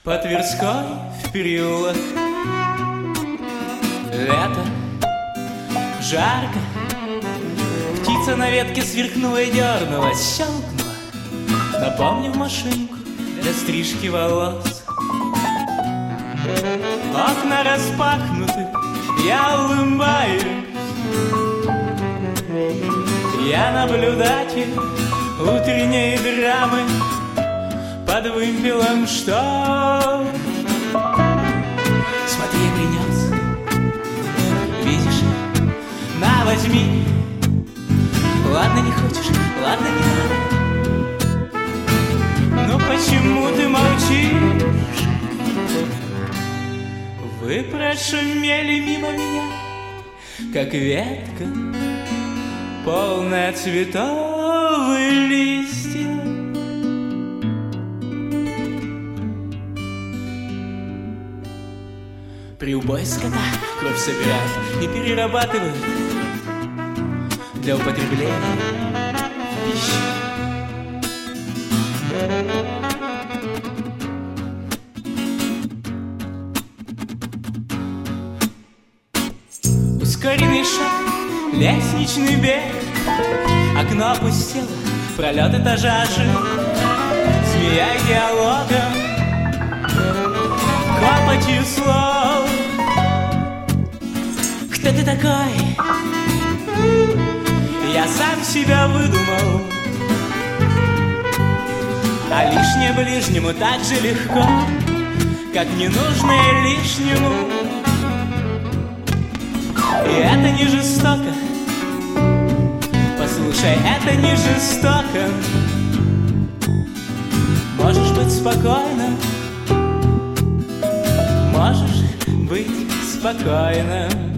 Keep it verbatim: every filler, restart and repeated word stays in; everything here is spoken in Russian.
По Тверской в переулок. Лето, жарко. Птица на ветке сверкнула и дернулась, щелкнула, напомнив машинку для стрижки волос. Окна распахнуты, я улыбаюсь. Я наблюдатель утренней драмы под вымпелом, что смотри, я принес. Видишь? На, возьми. Ладно, не хочешь, ладно, не надо. Но почему ты молчишь? Вы прошумели мимо меня, как ветка, полная цветов и листьев. При убое скота кровь собирают и перерабатывают для употребления в пищу. Ускоренный шаг, лестничный бег, окно опустело, пролет этажа ожил, змея диалогом, копотью слов. Кто ты такой? Я сам себя выдумал, а лишнее ближнему так же легко, как ненужное лишнему. И это не жестоко. Послушай, это не жестоко. Можешь быть спокойна, можешь быть спокойна.